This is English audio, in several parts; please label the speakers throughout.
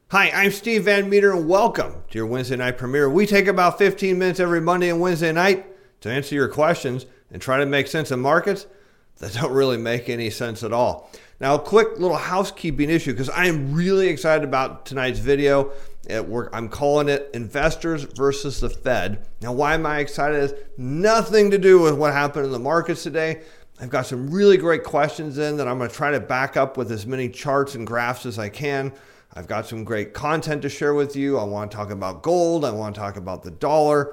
Speaker 1: Hi, I'm Steve Van Meter and welcome to your Wednesday night premiere. We take about 15 minutes every Monday and Wednesday night to answer your questions and try to make sense of markets that don't really make any sense at all. Now, a quick little housekeeping issue because I am really excited about tonight's video. I'm calling it Investors versus the Fed. Now, why am I excited? It has nothing to do with what happened in the markets today. I've got some really great questions in that I'm going to try to back up with as many charts and graphs as I can. I've got some great content to share with you. I want to talk about gold. I want to talk about the dollar.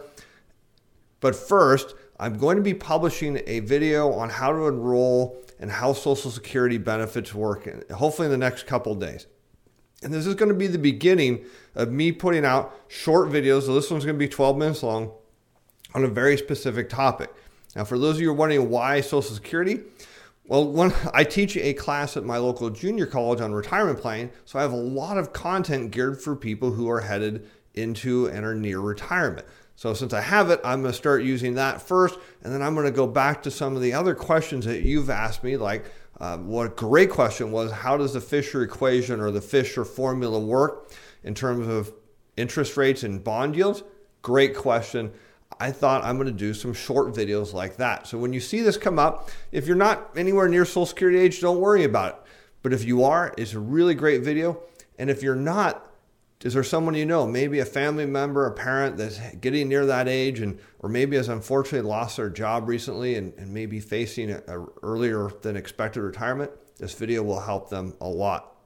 Speaker 1: But first, I'm going to be publishing a video on how to enroll and how Social Security benefits work, hopefully in the next couple of days. And this is going to be the beginning of me putting out short videos. So this one's going to be 12 minutes long on a very specific topic. Now, for those of you who are wondering why Social Security, well, I teach a class at my local junior college on retirement planning, so I have a lot of content geared for people who are headed into and are near retirement. So since I have it, I'm going to start using that first, and then I'm going to go back to some of the other questions that you've asked me, like what a great question was, how does the Fisher equation or the Fisher formula work in terms of interest rates and bond yields? Great question. I thought I'm going to do some short videos like that. So when you see this come up, if you're not anywhere near Social Security age, don't worry about it. But if you are, it's a really great video. And if you're not, is there someone you know, maybe a family member, a parent that's getting near that age, or maybe has unfortunately lost their job recently and maybe facing a earlier than expected retirement? This video will help them a lot.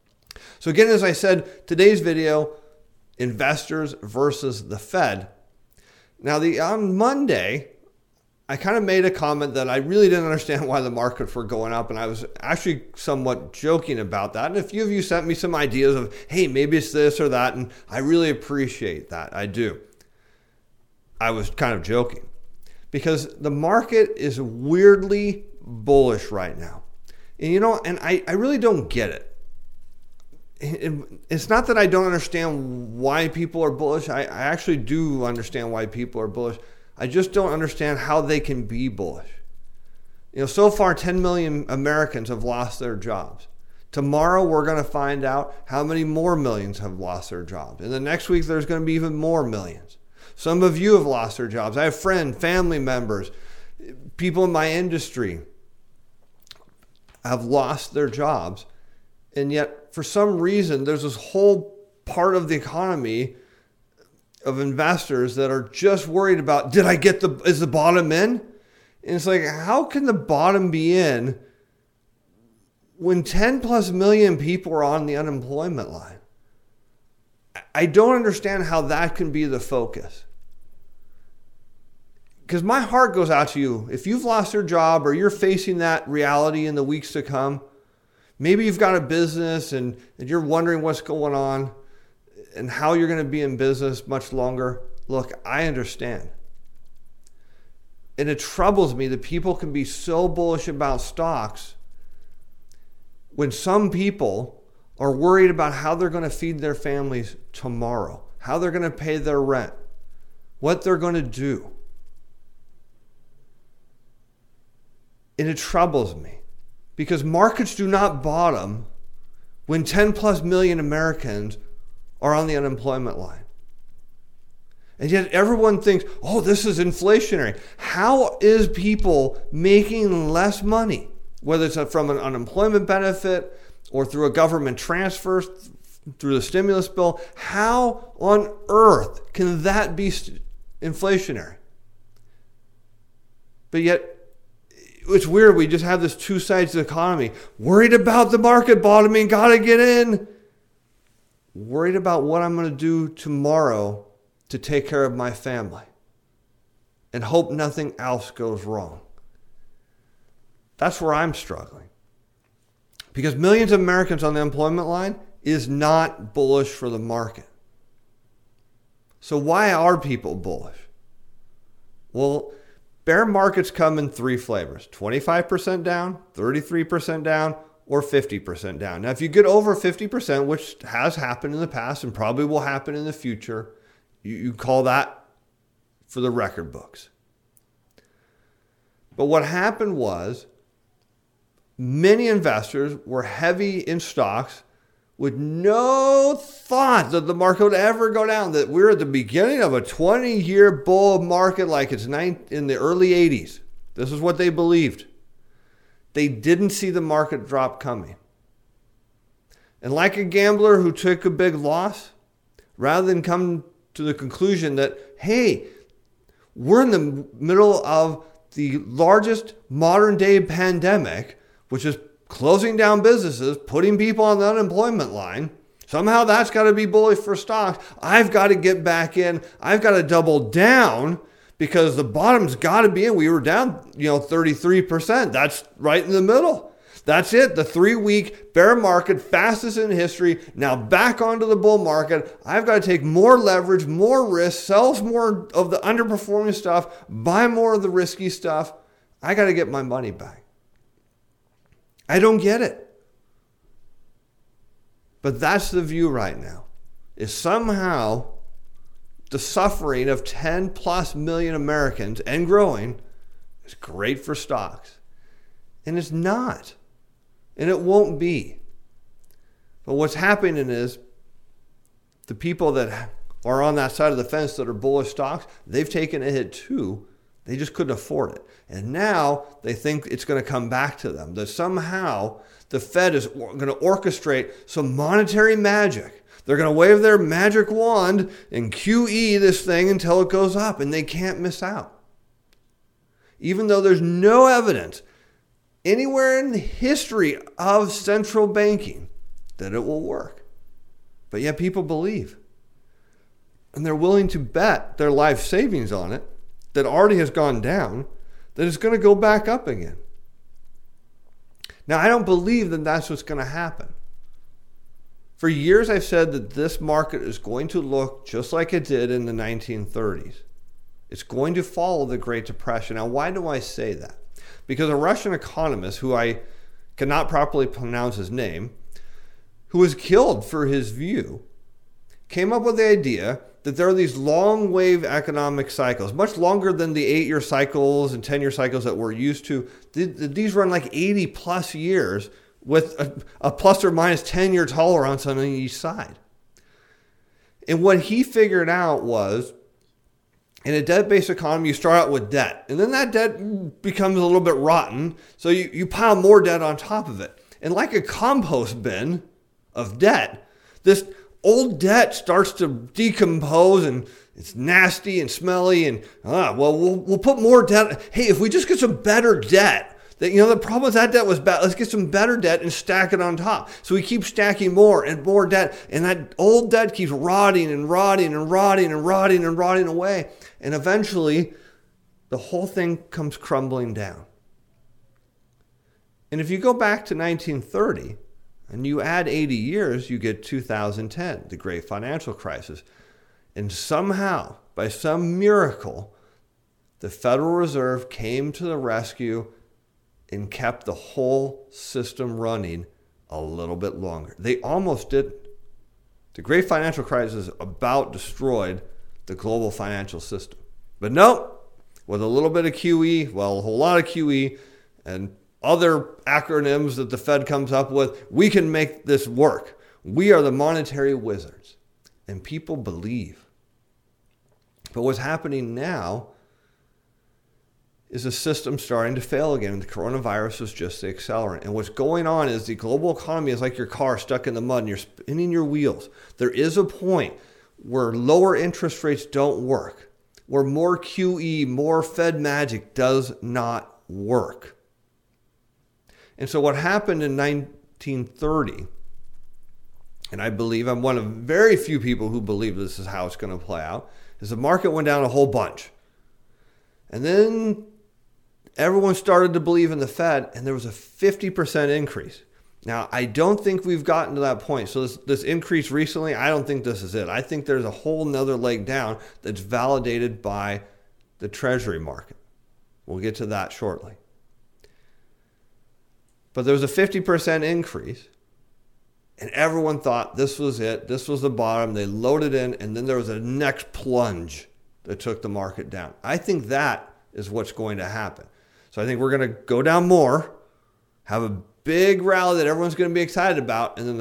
Speaker 1: So again, as I said, today's video, investors versus the Fed. Now, on Monday, I kind of made a comment that I really didn't understand why the markets were going up, and I was actually somewhat joking about that. And a few of you sent me some ideas of, hey, maybe it's this or that, and I really appreciate that. I do. I was kind of joking because the market is weirdly bullish right now. And I really don't get it. It's not that I don't understand why people are bullish. I actually do understand why people are bullish. I just don't understand how they can be bullish. So far 10 million Americans have lost their jobs. Tomorrow we're going to find out how many more millions have lost their jobs. And the next week there's going to be even more millions. Some of you have lost their jobs. I have friends, family members, people in my industry have lost their jobs. And yet, for some reason, there's this whole part of the economy of investors that are just worried about, is the bottom in? And it's like, how can the bottom be in when 10 plus million people are on the unemployment line? I don't understand how that can be the focus. Because my heart goes out to you. If you've lost your job or you're facing that reality in the weeks to come, maybe you've got a business and you're wondering what's going on and how you're going to be in business much longer. Look, I understand. And it troubles me that people can be so bullish about stocks when some people are worried about how they're going to feed their families tomorrow, how they're going to pay their rent, what they're going to do. And it troubles me. Because markets do not bottom when 10 plus million Americans are on the unemployment line. And yet everyone thinks, oh, this is inflationary. How is people making less money? Whether it's from an unemployment benefit or through a government transfer, through the stimulus bill. How on earth can that be inflationary? But yet, it's weird. We just have this two sides of the economy. Worried about the market bottoming, gotta get in. Worried about what I'm going to do tomorrow to take care of my family. And hope nothing else goes wrong. That's where I'm struggling. Because millions of Americans on the unemployment line is not bullish for the market. So why are people bullish? Well, bear markets come in three flavors: 25% down, 33% down, or 50% down. Now, if you get over 50%, which has happened in the past and probably will happen in the future, you call that for the record books. But what happened was many investors were heavy in stocks with no thought that the market would ever go down, that we're at the beginning of a 20-year bull market like it's in the early 80s. This is what they believed. They didn't see the market drop coming. And like a gambler who took a big loss, rather than come to the conclusion that, hey, we're in the middle of the largest modern day pandemic, which is closing down businesses, putting people on the unemployment line. Somehow that's got to be bullish for stocks. I've got to get back in. I've got to double down because the bottom's got to be in. We were down, 33%. That's right in the middle. That's it. The 3-week bear market, fastest in history. Now back onto the bull market. I've got to take more leverage, more risk, sell more of the underperforming stuff, buy more of the risky stuff. I got to get my money back. I don't get it. But that's the view right now, is somehow the suffering of 10 plus million Americans and growing is great for stocks. And it's not. And it won't be. But what's happening is the people that are on that side of the fence that are bullish stocks, they've taken a hit too. They just couldn't afford it. And now they think it's going to come back to them. That somehow the Fed is going to orchestrate some monetary magic. They're going to wave their magic wand and QE this thing until it goes up, and they can't miss out. Even though there's no evidence anywhere in the history of central banking that it will work. But yet people believe. And they're willing to bet their life savings on it that already has gone down, that it's going to go back up again. Now, I don't believe that that's what's going to happen. For years, I've said that this market is going to look just like it did in the 1930s. It's going to follow the Great Depression. Now, why do I say that? Because a Russian economist, who I cannot properly pronounce his name, who was killed for his view, came up with the idea that there are these long wave economic cycles, much longer than the 8-year cycles and 10-year cycles that we're used to. These run like 80 plus years with a plus or minus 10-year tolerance on each side. And what he figured out was, in a debt-based economy, you start out with debt. And then that debt becomes a little bit rotten, so you pile more debt on top of it. And like a compost bin of debt, this old debt starts to decompose, and it's nasty and smelly, and we'll put more debt. Hey, if we just get some better debt, the problem is that debt was bad. Let's get some better debt and stack it on top. So we keep stacking more and more debt, and that old debt keeps rotting and rotting and rotting and rotting and rotting away. And eventually, the whole thing comes crumbling down. And if you go back to 1930 and you add 80 years, you get 2010, the great financial crisis. And somehow, by some miracle, the Federal Reserve came to the rescue and kept the whole system running a little bit longer. They almost didn't. The great financial crisis about destroyed the global financial system. But no, with a little bit of QE, well, a whole lot of QE, and other acronyms that the Fed comes up with, we can make this work. We are the monetary wizards. And people believe. But what's happening now is the system starting to fail again. And the coronavirus is just the accelerant. And what's going on is the global economy is like your car stuck in the mud and you're spinning your wheels. There is a point where lower interest rates don't work, where more QE, more Fed magic does not work. And so what happened in 1930, and I believe I'm one of very few people who believe this is how it's going to play out, is the market went down a whole bunch. And then everyone started to believe in the Fed, and there was a 50% increase. Now, I don't think we've gotten to that point. So this increase recently, I don't think this is it. I think there's a whole nother leg down that's validated by the Treasury market. We'll get to that shortly. But there was a 50% increase, and everyone thought this was it. This was the bottom. They loaded in, and then there was a next plunge that took the market down. I think that is what's going to happen. So I think we're going to go down more, have a big rally that everyone's going to be excited about, and then the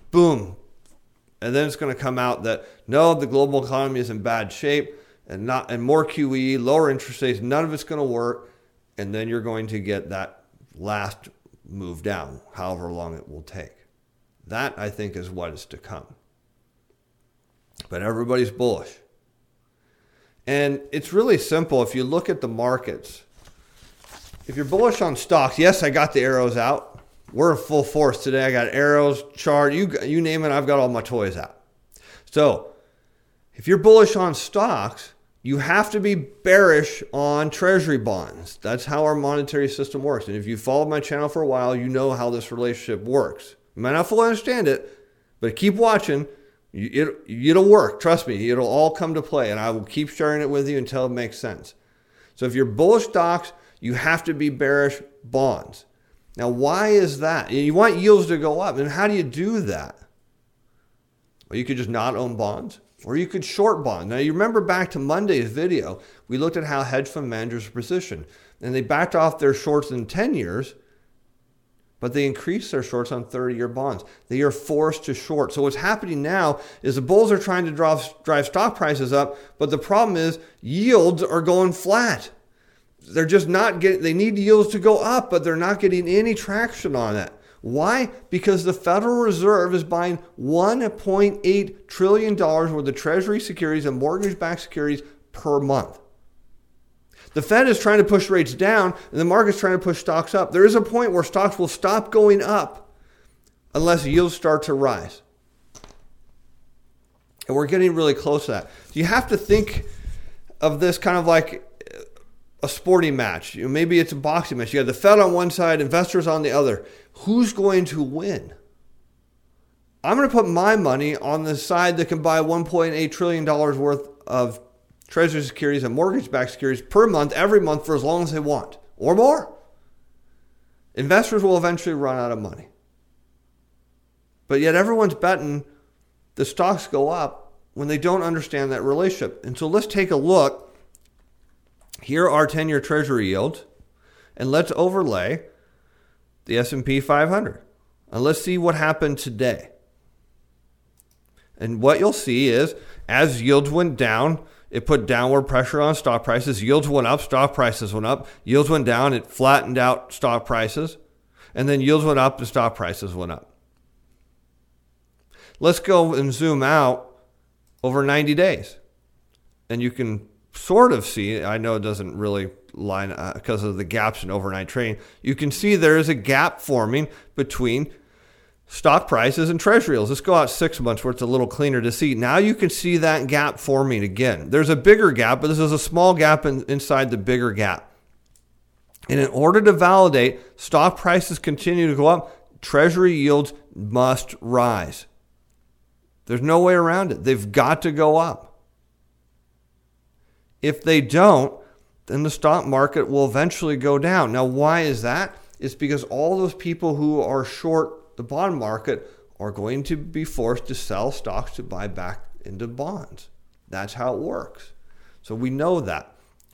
Speaker 1: boom. And then it's going to come out that, no, the global economy is in bad shape and more QE, lower interest rates, none of it's going to work. And then you're going to get that last move down, however long it will take. That, I think, is what is to come. But everybody's bullish. And it's really simple. If you look at the markets, if you're bullish on stocks, yes, I got the arrows out. We're in full force today. I got arrows, chart, you name it, I've got all my toys out. So if you're bullish on stocks, you have to be bearish on treasury bonds. That's how our monetary system works. And if you followed my channel for a while, you know how this relationship works. You might not fully understand it, but keep watching. It'll work. Trust me, it'll all come to play. And I will keep sharing it with you until it makes sense. So if you're bullish stocks, you have to be bearish bonds. Now, why is that? You want yields to go up. And how do you do that? Well, you could just not own bonds, or you could short bonds. Now, you remember back to Monday's video, we looked at how hedge fund managers are positioned. And they backed off their shorts in 10 years, but they increased their shorts on 30-year bonds. They are forced to short. So what's happening now is the bulls are trying to drive stock prices up, but the problem is yields are going flat. They're just not getting, they need yields to go up, but they're not getting any traction on that. Why? Because the Federal Reserve is buying $1.8 trillion worth of Treasury securities and mortgage-backed securities per month. The Fed is trying to push rates down, and the market's trying to push stocks up. There is a point where stocks will stop going up unless yields start to rise. And we're getting really close to that. You have to think of this kind of like a sporting match. Maybe it's a boxing match. You have the Fed on one side, investors on the other. Who's going to win? I'm going to put my money on the side that can buy $1.8 trillion worth of Treasury securities and mortgage-backed securities per month, every month, for as long as they want, or more. Investors will eventually run out of money. But yet everyone's betting the stocks go up when they don't understand that relationship. And so let's take a look. Here are 10-year Treasury yields, and let's overlay the S&P 500. And let's see what happened today. And what you'll see is, as yields went down, it put downward pressure on stock prices. Yields went up, stock prices went up. Yields went down, it flattened out stock prices. And then yields went up and stock prices went up. Let's go and zoom out over 90 days. And you can sort of see, I know it doesn't really line because of the gaps in overnight trading. You can see there is a gap forming between stock prices and treasury yields. Let's go out 6 months where it's a little cleaner to see. Now you can see that gap forming again. There's a bigger gap, but this is a small gap inside the bigger gap. And in order to validate stock prices continue to go up, treasury yields must rise. There's no way around it. They've got to go up. If they don't, then the stock market will eventually go down. Now, why is that? It's because all those people who are short the bond market are going to be forced to sell stocks to buy back into bonds. That's how it works. So we know that.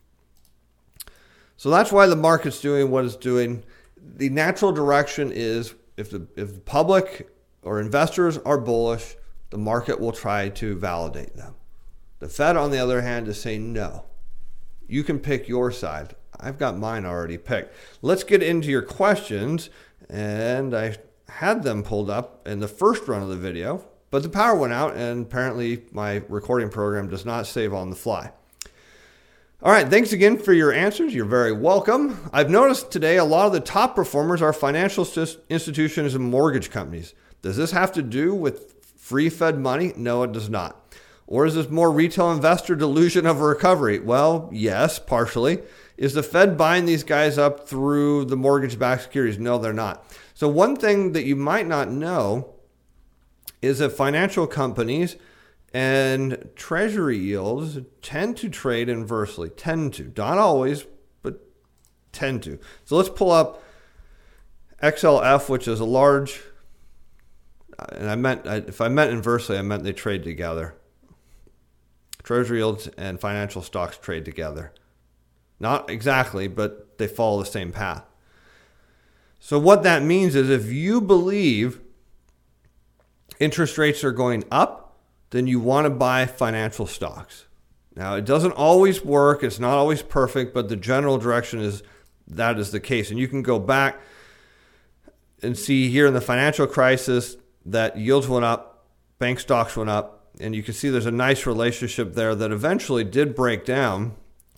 Speaker 1: So that's why the market's doing what it's doing. The natural direction is if the public or investors are bullish, the market will try to validate them. The Fed, on the other hand, is saying no. You can pick your side. I've got mine already picked. Let's get into your questions. And I had them pulled up in the first run of the video, but the power went out, and apparently my recording program does not save on the fly. All right, thanks again for your answers. You're very welcome. I've noticed today a lot of the top performers are financial institutions and mortgage companies. Does this have to do with free Fed money? No, it does not. Or is this more retail investor delusion of a recovery? Well, yes, partially. Is the Fed buying these guys up through the mortgage-backed securities? No, they're not. So one thing that you might not know is that financial companies and treasury yields tend to trade inversely. Tend to. Not always, but tend to. So let's pull up XLF, which is a large, and if I meant inversely, I meant they trade together. Treasury yields and financial stocks trade together. Not exactly, but they follow the same path. So what that means is if you believe interest rates are going up, then you want to buy financial stocks. Now, it doesn't always work. It's not always perfect, but the general direction is that is the case. And you can go back and see here in the financial crisis that yields went up, bank stocks went up, and you can see there's a nice relationship there that eventually did break down,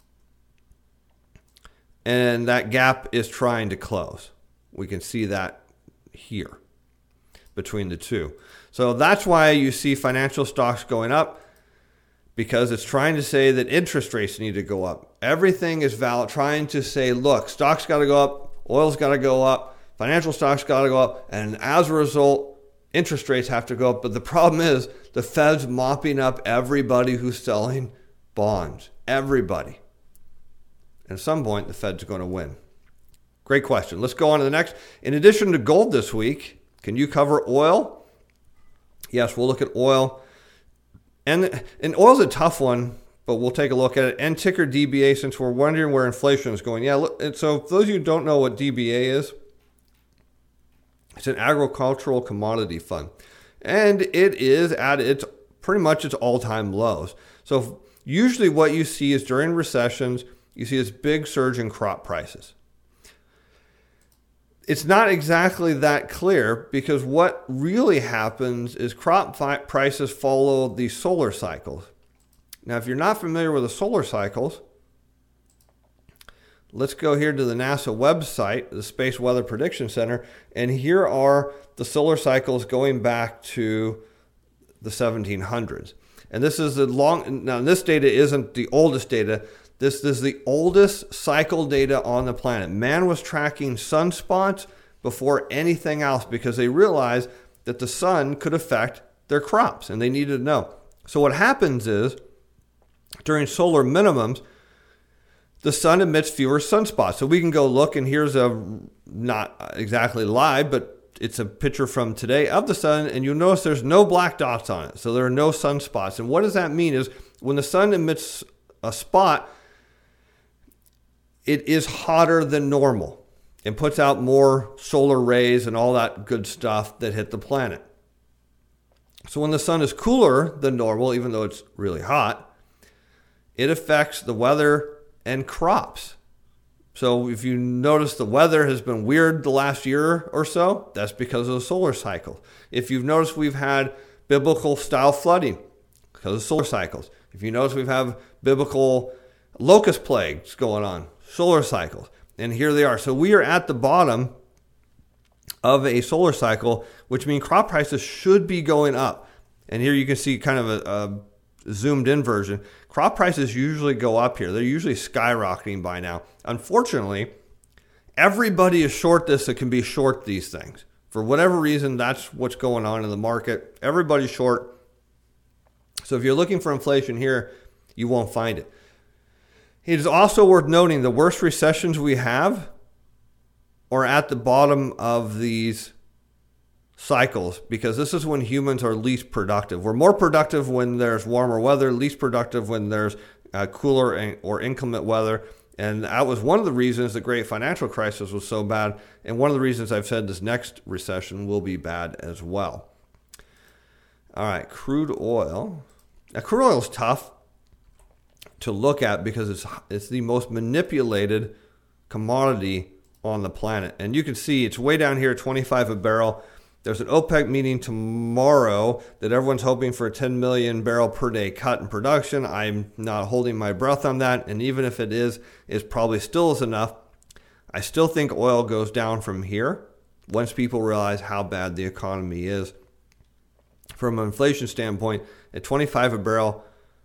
Speaker 1: and that gap is trying to close. We can see that here between the two. So that's why you see financial stocks going up, because it's trying to say that interest rates need to go up. Everything is valid, trying to say, look, stocks got to go up, oil's got to go up, financial stocks got to go up, and as a result, interest rates have to go up. But the problem is the Fed's mopping up everybody who's selling bonds. Everybody. And at some point, the Fed's going to win. Great question. Let's go on to the next. In addition to gold this week, can you cover oil? Yes, we'll look at oil. And oil's a tough one, but we'll take a look at it. And ticker DBA, since we're wondering where inflation is going. Yeah, look, and so for those of you who don't know what DBA is, it's an agricultural commodity fund. And it is at its pretty much its all-time lows. So usually what you see is during recessions, you see this big surge in crop prices. It's not exactly that clear, because what really happens is crop prices follow the solar cycles. Now, if you're not familiar with the solar cycles, let's go here to the NASA website, the Space Weather Prediction Center, and here are the solar cycles going back to the 1700s. And this is now this data isn't the oldest data. This is the oldest cycle data on the planet. Man was tracking sunspots before anything else, because they realized that the sun could affect their crops and they needed to know. So what happens is during solar minimums, the sun emits fewer sunspots. So we can go look, and here's not exactly live, but it's a picture from today of the sun, and you'll notice there's no black dots on it. So there are no sunspots. And what does that mean is when the sun emits a spot, it is hotter than normal and puts out more solar rays and all that good stuff that hit the planet. So when the sun is cooler than normal, even though it's really hot, it affects the weather and crops. So if you notice the weather has been weird the last year or so, that's because of the solar cycle. If you've noticed we've had biblical style flooding because of solar cycles. If you notice we've had biblical locust plagues going on, solar cycles. And here they are. So we are at the bottom of a solar cycle, which means crop prices should be going up. And here you can see kind of a zoomed in version. Crop prices usually go up here. They're usually skyrocketing by now. Unfortunately, everybody is short this that can be short these things. For whatever reason, that's what's going on in the market. Everybody's short. So if you're looking for inflation here, you won't find it. It is also worth noting the worst recessions we have are at the bottom of these cycles, because this is when humans are least productive. We're more productive when there's warmer weather, least productive when there's cooler or inclement weather. And that was one of the reasons the great financial crisis was so bad. And one of the reasons I've said this next recession will be bad as well. All right, crude oil. Now, crude oil is tough to look at because it's the most manipulated commodity on the planet. And you can see it's way down here, 25 a barrel. There's an OPEC meeting tomorrow that everyone's hoping for a 10 million barrel per day cut in production. I'm not holding my breath on that. And even if it is, it probably still is enough. I still think oil goes down from here once people realize how bad the economy is. From an inflation standpoint, at 25 a barrel,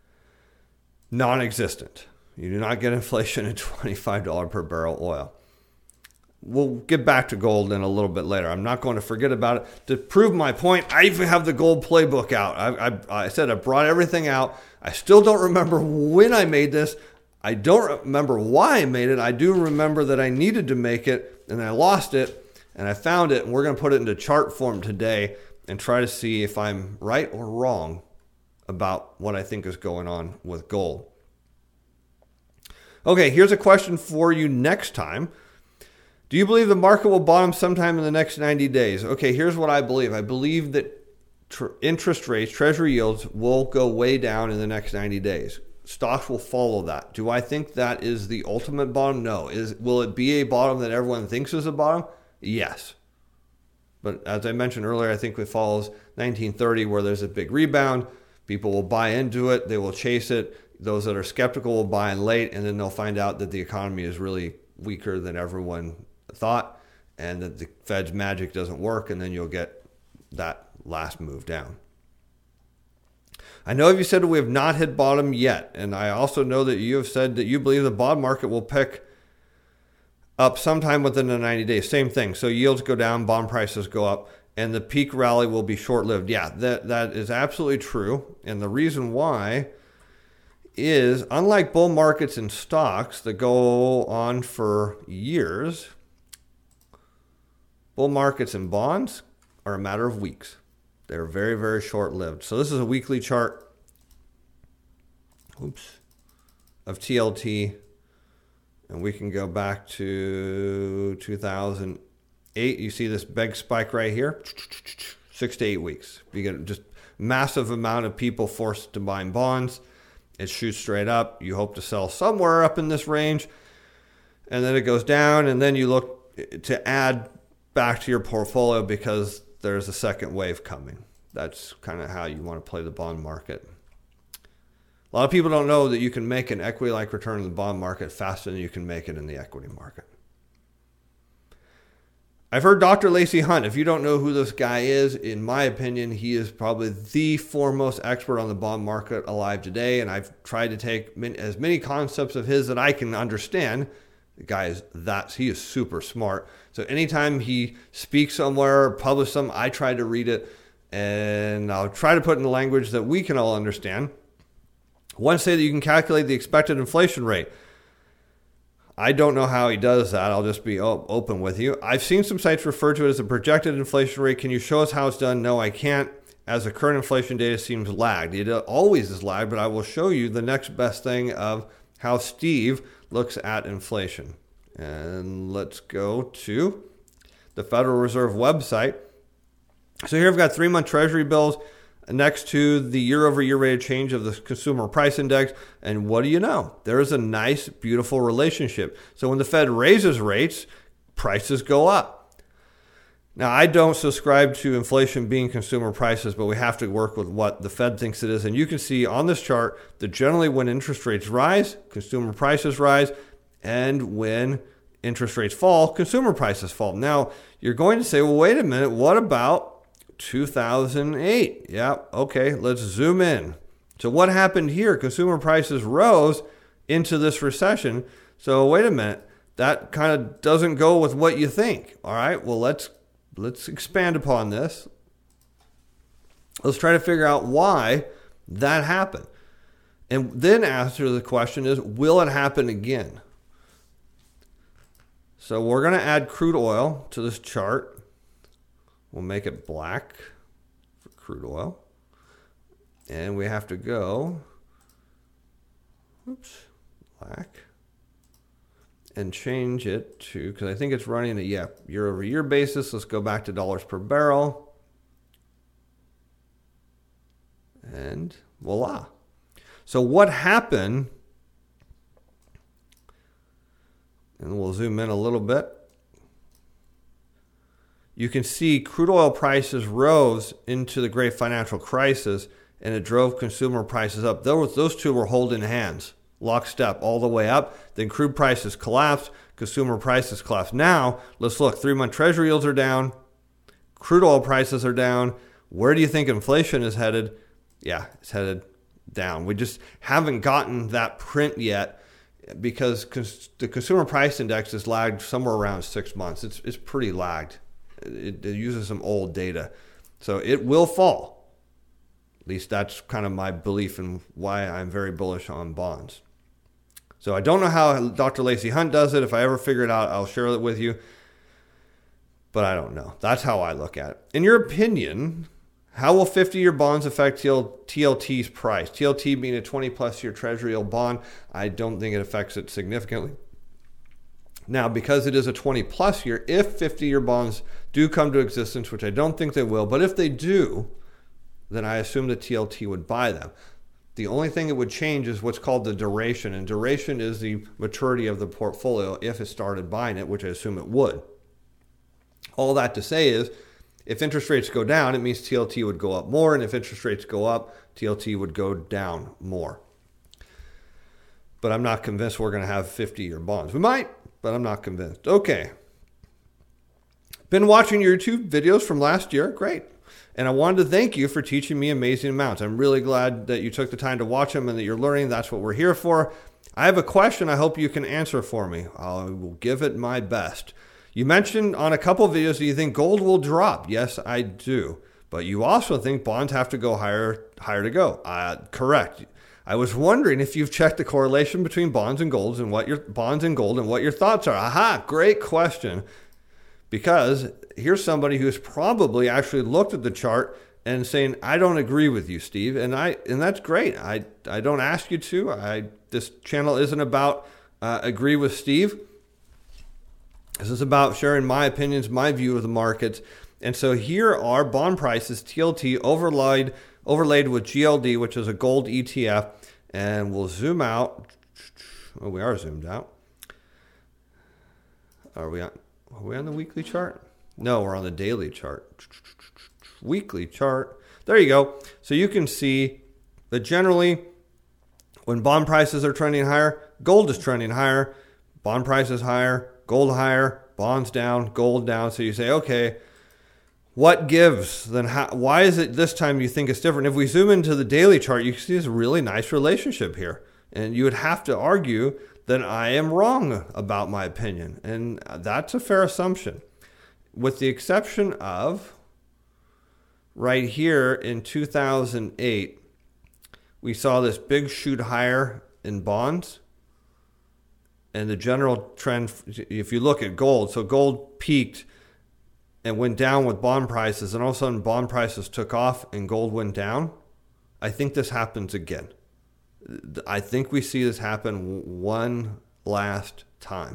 Speaker 1: non-existent. You do not get inflation at $25 per barrel oil. We'll get back to gold in a little bit later. I'm not going to forget about it. To prove my point, I even have the gold playbook out. I said I brought everything out. I still don't remember when I made this. I don't remember why I made it. I do remember that I needed to make it, and I lost it, and I found it, and we're going to put it into chart form today and try to see if I'm right or wrong about what I think is going on with gold. Okay, here's a question for you next time. Do you believe the market will bottom sometime in the next 90 days? Okay, here's what I believe. I believe that interest rates, treasury yields will go way down in the next 90 days. Stocks will follow that. Do I think that is the ultimate bottom? No. Will it be a bottom that everyone thinks is a bottom? Yes. But as I mentioned earlier, I think it follows 1930 where there's a big rebound. People will buy into it. They will chase it. Those that are skeptical will buy in late, and then they'll find out that the economy is really weaker than everyone thought and that the Fed's magic doesn't work, and then you'll get that last move down. I know you said we have not hit bottom yet, and I also know that you have said that you believe the bond market will pick up sometime within the 90 days. Same thing. So yields go down, bond prices go up, and the peak rally will be short-lived. Yeah, that is absolutely true. And the reason why is, unlike bull markets in stocks that go on for years, bull markets in bonds are a matter of weeks. They're very, very short-lived. So this is a weekly chart of TLT. And we can go back to 2008. You see this big spike right here, 6 to 8 weeks. You get just massive amount of people forced to buy bonds. It shoots straight up. You hope to sell somewhere up in this range. And then it goes down. And then you look to add back to your portfolio because there's a second wave coming. That's kind of how you want to play the bond market. A lot of people don't know that you can make an equity-like return in the bond market faster than you can make it in the equity market. I've heard Dr. Lacey Hunt. If you don't know who this guy is, in my opinion, he is probably the foremost expert on the bond market alive today. And I've tried to take as many concepts of his that I can understand. The guy he is super smart. So anytime he speaks somewhere or publishes something, I try to read it. And I'll try to put in the language that we can all understand. One say that you can calculate the expected inflation rate. I don't know how he does that. I'll just be open with you. I've seen some sites refer to it as a projected inflation rate. Can you show us how it's done? No, I can't, as the current inflation data seems lagged. It always is lagged, but I will show you the next best thing of how Steve looks at inflation. And let's go to the Federal Reserve website. So here I've got 3-month Treasury bills next to the year-over-year rate of change of the Consumer Price Index. And what do you know? There is a nice, beautiful relationship. So when the Fed raises rates, prices go up. Now, I don't subscribe to inflation being consumer prices, but we have to work with what the Fed thinks it is. And you can see on this chart that generally when interest rates rise, consumer prices rise. And when interest rates fall, consumer prices fall. Now, you're going to say, well, wait a minute, what about 2008? Yeah, okay, let's zoom in. So what happened here? Consumer prices rose into this recession. So wait a minute, that kind of doesn't go with what you think. All right, well, let's expand upon this. Let's try to figure out why that happened. And then answer the question is, will it happen again? So we're going to add crude oil to this chart. We'll make it black for crude oil. And we have to go, black, and change it to, because I think it's running a year-over-year basis. Let's go back to dollars per barrel. And voila. So what happened, and we'll zoom in a little bit. You can see crude oil prices rose into the great financial crisis, and it drove consumer prices up. Those two were holding hands, lockstep, all the way up. Then crude prices collapsed, consumer prices collapsed. Now, let's look. 3-month Treasury yields are down. Crude oil prices are down. Where do you think inflation is headed? Yeah, it's headed down. We just haven't gotten that print yet because the consumer price index is lagged somewhere around 6 months. It's pretty lagged. It uses some old data. So it will fall. At least that's kind of my belief and why I'm very bullish on bonds. So I don't know how Dr. Lacey Hunt does it. If I ever figure it out, I'll share it with you. But I don't know. That's how I look at it. In your opinion, how will 50-year bonds affect TLT's price? TLT being a 20-plus year Treasury yield bond, I don't think it affects it significantly. Now, because it is a 20-plus year, if 50-year bonds do come to existence, which I don't think they will, but if they do, then I assume that TLT would buy them. The only thing that would change is what's called the duration, and duration is the maturity of the portfolio if it started buying it, which I assume it would. All that to say is, if interest rates go down, it means TLT would go up more, and if interest rates go up, TLT would go down more. But I'm not convinced we're going to have 50-year bonds. We might, but I'm not convinced. Okay. Been watching your YouTube videos from last year. Great. And I wanted to thank you for teaching me amazing amounts. I'm really glad that you took the time to watch them and that you're learning. That's what we're here for. I have a question I hope you can answer for me. I will give it my best. You mentioned on a couple of videos that you think gold will drop. Yes, I do. But you also think bonds have to go higher to go. Correct. I was wondering if you've checked the correlation between bonds and gold and what your thoughts are. Aha, great question. Because here's somebody who's probably actually looked at the chart and saying, I don't agree with you, Steve. And that's great. I don't ask you to. This channel isn't about agree with Steve. This is about sharing my opinions, my view of the markets. And so here are bond prices, TLT overlaid with GLD, which is a gold ETF. And we'll zoom out. Oh, we are zoomed out. Are we on the weekly chart? No, we're on the daily chart. Weekly chart. There you go. So you can see that generally when bond prices are trending higher, gold is trending higher, bond prices higher, gold higher, bonds down, gold down. So you say, okay, what gives? Then why is it this time you think it's different? If we zoom into the daily chart, you can see this really nice relationship here. And you would have to argue that I am wrong about my opinion. And that's a fair assumption. With the exception of right here in 2008, we saw this big shoot higher in bonds. And the general trend, if you look at gold, so gold peaked and went down with bond prices, and all of a sudden bond prices took off and gold went down. I think this happens again. I think we see this happen one last time.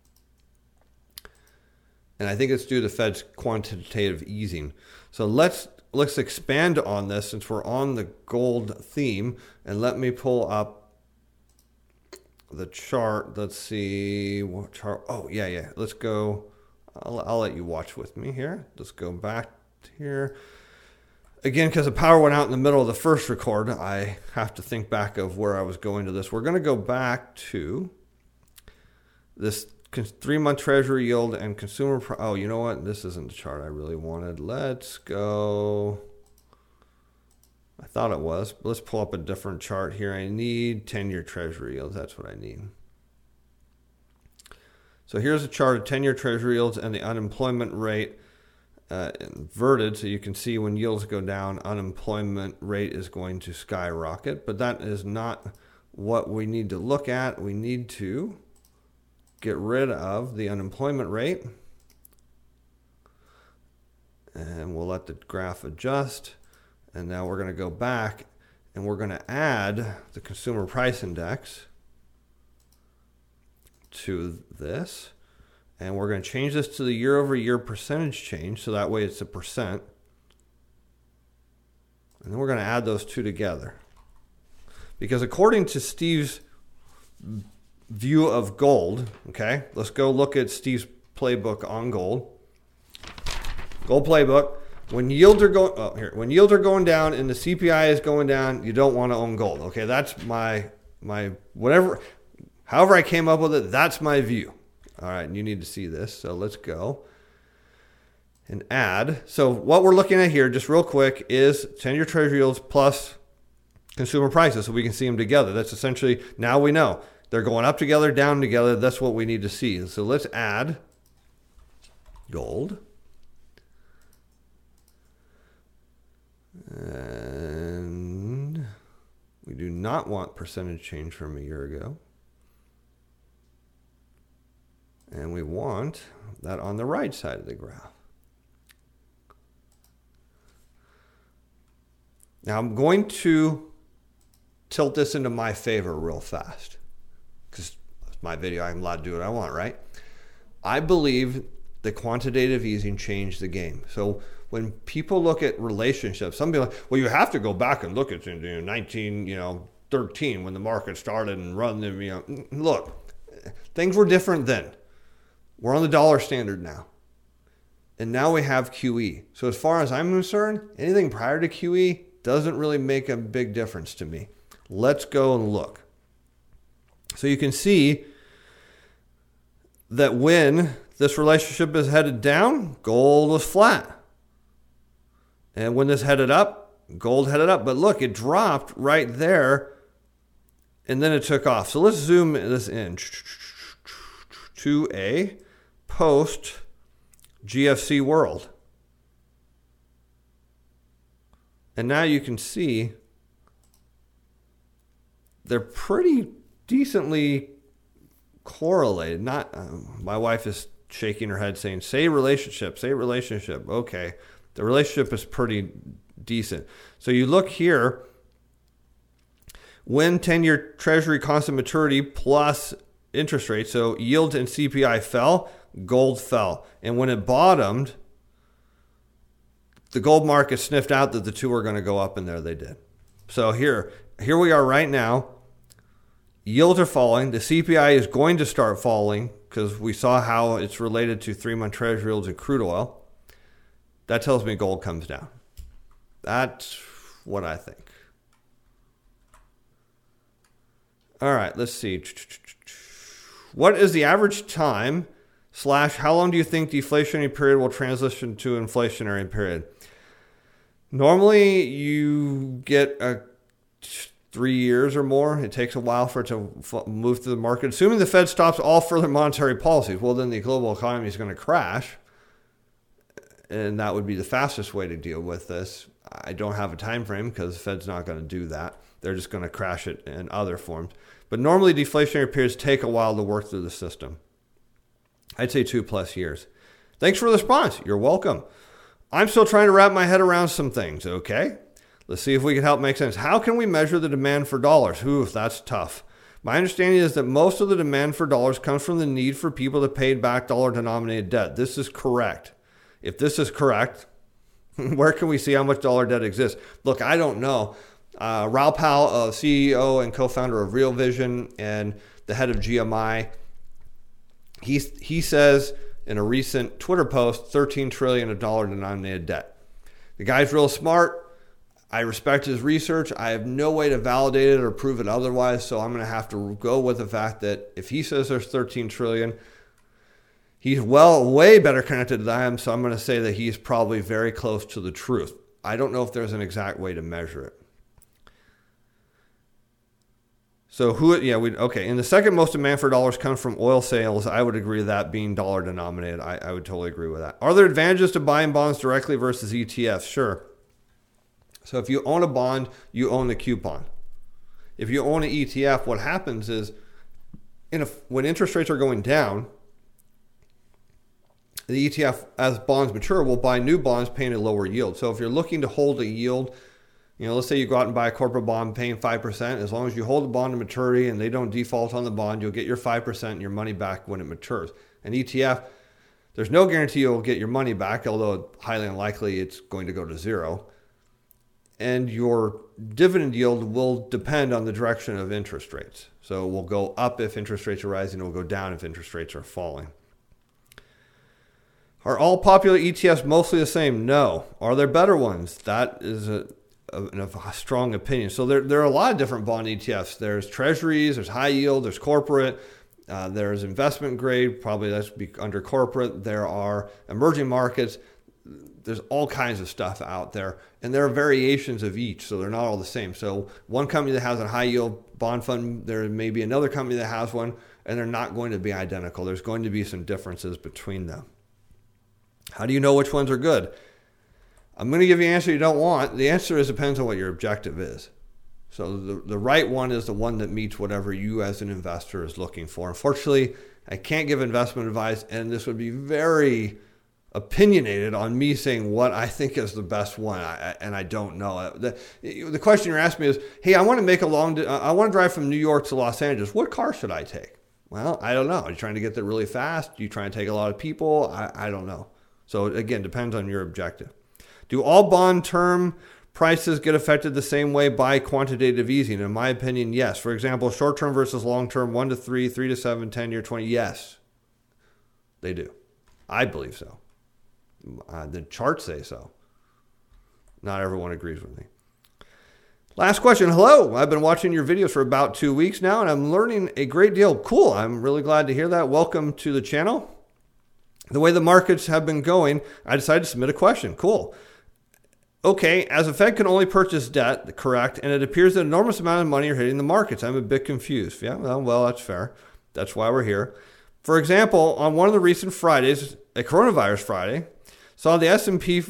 Speaker 1: And I think it's due to the Fed's quantitative easing. So let's expand on this since we're on the gold theme, and let me pull up the chart. Let's see what chart. Oh, yeah. Let's go. I'll let you watch with me here. Let's go back here. Again, because the power went out in the middle of the first record, I have to think back of where I was going to this. We're going to go back to this 3-month treasury yield and consumer. Oh, you know what? This isn't the chart I really wanted. Let's go. I thought it was. But let's pull up a different chart here. I need 10-year treasury yields. That's what I need. So here's a chart of 10-year treasury yields and the unemployment rate inverted. So you can see when yields go down, unemployment rate is going to skyrocket. But that is not what we need to look at. We need to get rid of the unemployment rate. And we'll let the graph adjust. And now we're going to go back and we're going to add the consumer price index to this. And we're going to change this to the year-over-year percentage change. So that way it's a percent. And then we're going to add those two together. Because according to Steve's view of gold, okay, let's go look at Steve's playbook on gold. Gold playbook. When yields are going down and the CPI is going down, you don't want to own gold. Okay, that's my whatever, however I came up with it, that's my view. All right, and you need to see this. So let's go and add. So what we're looking at here, just real quick, is 10-year treasury yields plus consumer prices, so we can see them together. That's essentially, now we know they're going up together, down together. That's what we need to see. So let's add gold. And we do not want percentage change from a year ago. And we want that on the right side of the graph. Now I'm going to tilt this into my favor real fast, because it's my video. I'm allowed to do what I want, right? I believe the quantitative easing changed the game. So when people look at relationships, some people are like, well, you have to go back and look at 1913 when the market started and run them. Look, things were different then. We're on the dollar standard now. And now we have QE. So as far as I'm concerned, anything prior to QE doesn't really make a big difference to me. Let's go and look. So you can see that when this relationship is headed down, gold was flat. And when this headed up, gold headed up. But look, it dropped right there and then it took off. So let's zoom this in to a post GFC world. And now you can see they're pretty decently correlated. Not my wife is shaking her head saying, say relationship. Okay. The relationship is pretty decent. So you look here, when 10-year treasury constant maturity plus interest rate, so yield and CPI fell, gold fell. And when it bottomed, the gold market sniffed out that the two were going to go up, and there they did. So here we are right now. Yields are falling. The CPI is going to start falling because we saw how it's related to 3-month treasury yields and crude oil. That tells me gold comes down. That's what I think. All right, let's see. What is the average time / how long do you think deflationary period will transition to inflationary period? Normally, you get 3 years or more. It takes a while for it to move through the market. Assuming the Fed stops all further monetary policies, well, then the global economy is going to crash. And that would be the fastest way to deal with this. I don't have a time frame because the Fed's not going to do that. They're just going to crash it in other forms. But normally deflationary periods take a while to work through the system. I'd say 2+ years. Thanks for the response. You're welcome. I'm still trying to wrap my head around some things, okay? Let's see if we can help make sense. How can we measure the demand for dollars? Ooh, that's tough. My understanding is that most of the demand for dollars comes from the need for people to pay back dollar-denominated debt. This is correct. If this is correct, where can we see how much dollar debt exists? Look, I don't know. Raoul Pal, CEO and co-founder of Real Vision and the head of GMI, he says in a recent Twitter post, $13 trillion of dollar-denominated debt. The guy's real smart. I respect his research. I have no way to validate it or prove it otherwise, so I'm going to have to go with the fact that if he says there's $13 trillion, he's way better connected than I am, so I'm going to say that he's probably very close to the truth. I don't know if there's an exact way to measure it. So and the second most demand for dollars comes from oil sales. I would agree with that being dollar denominated. I would totally agree with that. Are there advantages to buying bonds directly versus ETFs? Sure. So if you own a bond, you own the coupon. If you own an ETF, what happens is when interest rates are going down, the ETF, as bonds mature, will buy new bonds paying a lower yield. So if you're looking to hold a yield, let's say you go out and buy a corporate bond paying 5%. As long as you hold the bond to maturity and they don't default on the bond, you'll get your 5% and your money back when it matures. An ETF, there's no guarantee you'll get your money back, although highly unlikely it's going to go to zero. And your dividend yield will depend on the direction of interest rates. So it will go up if interest rates are rising, it will go down if interest rates are falling. Are all popular ETFs mostly the same? No. Are there better ones? That is a strong opinion. So there are a lot of different bond ETFs. There's treasuries, there's high yield, there's corporate, there's investment grade, probably that's under corporate. There are emerging markets. There's all kinds of stuff out there, and there are variations of each, so they're not all the same. So one company that has a high yield bond fund, there may be another company that has one, and they're not going to be identical. There's going to be some differences between them. How do you know which ones are good? I'm going to give you an answer you don't want. The answer depends on what your objective is. So the right one is the one that meets whatever you as an investor is looking for. Unfortunately, I can't give investment advice, and this would be very opinionated on me saying what I think is the best one, and I don't know. The question you're asking me is, hey, I want to drive from New York to Los Angeles. What car should I take? Well, I don't know. Are you trying to get there really fast? Are you trying to take a lot of people? I don't know. So again, depends on your objective. Do all bond term prices get affected the same way by quantitative easing? In my opinion, yes. For example, short-term versus long-term, 1 to 3, 3 to 7, 10-year, 20. Yes, they do. I believe so. The charts say so. Not everyone agrees with me. Last question. Hello. I've been watching your videos for about 2 weeks now, and I'm learning a great deal. Cool. I'm really glad to hear that. Welcome to the channel. The way the markets have been going, I decided to submit a question. Cool. Okay, as the Fed can only purchase debt, correct, and it appears that an enormous amount of money are hitting the markets. I'm a bit confused. Yeah, well, that's fair. That's why we're here. For example, on one of the recent Fridays, a coronavirus Friday, saw the S&P,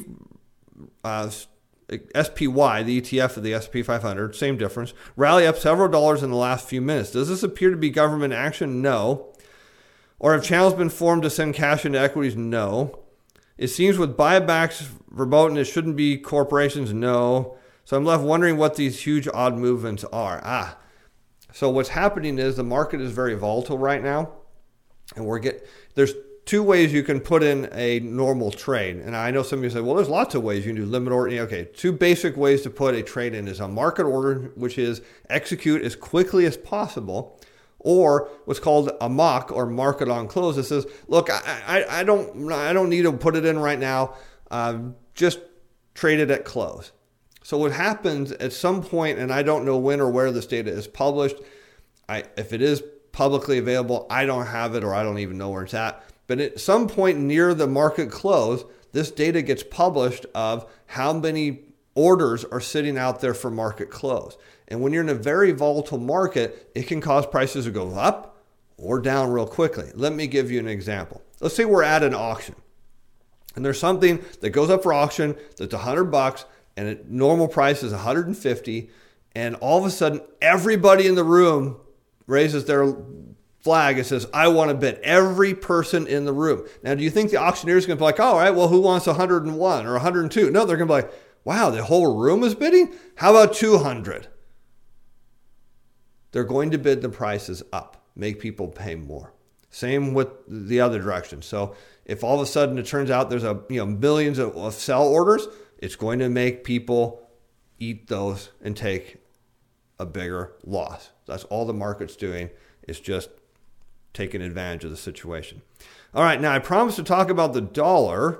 Speaker 1: SPY, the ETF of the S&P 500, same difference, rally up several dollars in the last few minutes. Does this appear to be government action? No. Or have channels been formed to send cash into equities? No. It seems with buybacks verboten, it shouldn't be corporations. No. So I'm left wondering what these huge odd movements are. So what's happening is the market is very volatile right now. And there's two ways you can put in a normal trade. And I know some of you say, well, there's lots of ways you can do limit order. Okay, two basic ways to put a trade in is a market order, which is execute as quickly as possible, or what's called a mock or market on close. It says, look, I don't need to put it in right now. Just trade it at close. So what happens at some point, and I don't know when or where this data is published. If it is publicly available, I don't have it, or I don't even know where it's at. But at some point near the market close, this data gets published of how many orders are sitting out there for market close. And when you're in a very volatile market, it can cause prices to go up or down real quickly. Let me give you an example. Let's say we're at an auction and there's something that goes up for auction that's $100 and normal price is $150, and all of a sudden everybody in the room raises their flag and says, I want to bid. Every person in the room. Now, do you think the auctioneer is going to be like, all right, well, who wants 101 or 102? No, they're going to be like, wow, the whole room is bidding? How about 200? They're going to bid the prices up, make people pay more. Same with the other direction. So if all of a sudden it turns out there's millions of sell orders, it's going to make people eat those and take a bigger loss. That's all the market's doing. It's just taking advantage of the situation. All right, now I promised to talk about the dollar,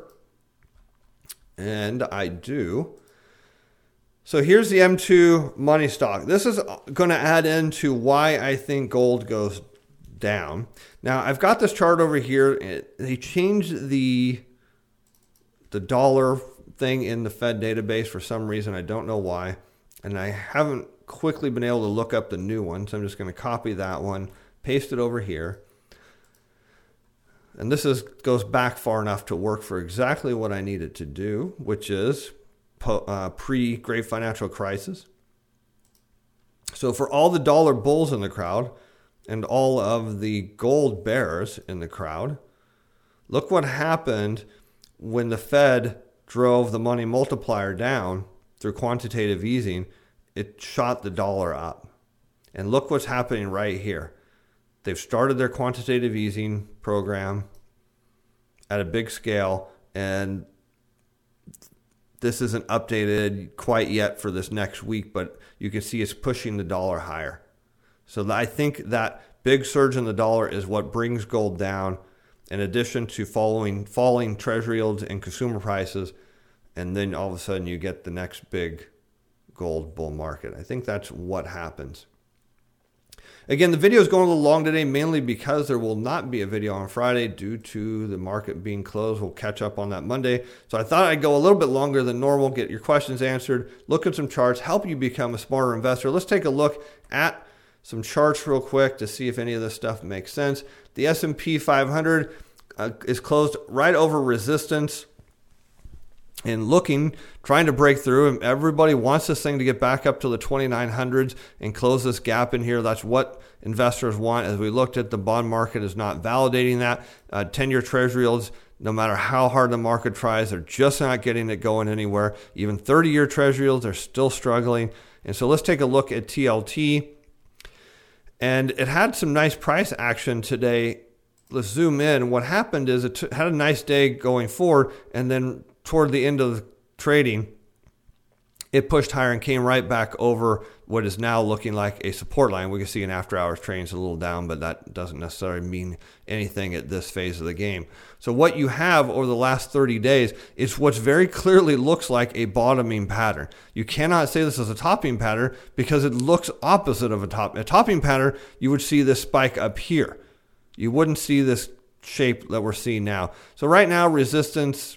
Speaker 1: and I do. So here's the M2 money stock. This is going to add into why I think gold goes down. Now, I've got this chart over here. They changed the dollar thing in the Fed database for some reason. I don't know why. And I haven't quickly been able to look up the new one. So I'm just going to copy that one, paste it over here. And this goes back far enough to work for exactly what I need it to do, which is pre-Great Financial Crisis. So for all the dollar bulls in the crowd and all of the gold bears in the crowd, look what happened when the Fed drove the money multiplier down through quantitative easing. It shot the dollar up. And look what's happening right here. They've started their quantitative easing program at a big scale, and this isn't updated quite yet for this next week, but you can see it's pushing the dollar higher. So I think that big surge in the dollar is what brings gold down, in addition to falling treasury yields and consumer prices, and then all of a sudden you get the next big gold bull market. I think that's what happens. Again, the video is going a little long today, mainly because there will not be a video on Friday due to the market being closed. We'll catch up on that Monday. So I thought I'd go a little bit longer than normal, get your questions answered, look at some charts, help you become a smarter investor. Let's take a look at some charts real quick to see if any of this stuff makes sense. The S&P 500 is closed right over resistance and trying to break through. And everybody wants this thing to get back up to the 2900s and close this gap in here. That's what investors want. As we looked at, the bond market is not validating that. 10-year treasury yields, no matter how hard the market tries, they're just not getting it going anywhere. Even 30-year treasury yields are still struggling. And so let's take a look at TLT. And it had some nice price action today. Let's zoom in. What happened is it had a nice day going forward, and then toward the end of trading, it pushed higher and came right back over what is now looking like a support line. We can see in after hours trading is a little down, but that doesn't necessarily mean anything at this phase of the game. So what you have over the last 30 days is what very clearly looks like a bottoming pattern. You cannot say this is a topping pattern because it looks opposite of a topping pattern. You would see this spike up here. You wouldn't see this shape that we're seeing now. So right now, resistance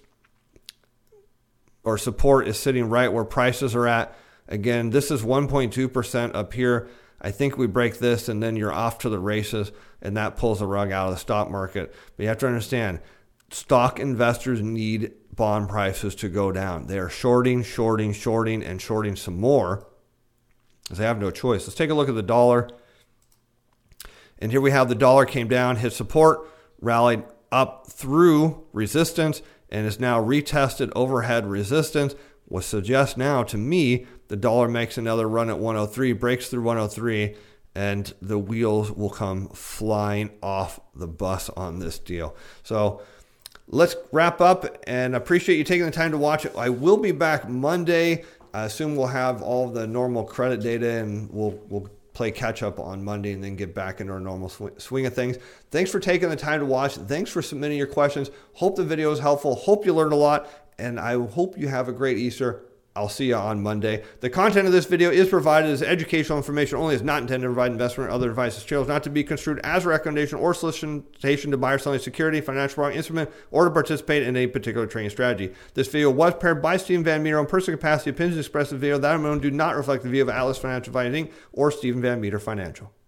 Speaker 1: or support is sitting right where prices are at. Again, this is 1.2% up here. I think we break this and then you're off to the races, and that pulls the rug out of the stock market. But you have to understand, stock investors need bond prices to go down. They are shorting, and shorting some more because they have no choice. Let's take a look at the dollar. And here we have the dollar came down, hit support, rallied up through resistance, and is now retested overhead resistance, which suggests now to me the dollar makes another run at 103, breaks through 103, and the wheels will come flying off the bus on this deal. So let's wrap up, and appreciate you taking the time to watch it. I will be back Monday. I assume we'll have all the normal credit data, and we'll play catch up on Monday and then get back into our normal swing of things. Thanks for taking the time to watch. Thanks for submitting your questions. Hope the video is helpful. Hope you learned a lot, and I hope you have a great Easter. I'll see you on Monday. The content of this video is provided as educational information only. Is not intended to provide investment or other advice. This channel is not to be construed as a recommendation or solicitation to buy or sell any security, financial product, instrument, or to participate in any particular trading strategy. This video was prepared by Stephen Van Meter on personal capacity. Opinions expressed in the video that do not reflect the view of Atlas Financial Advising Inc. or Stephen Van Meter Financial.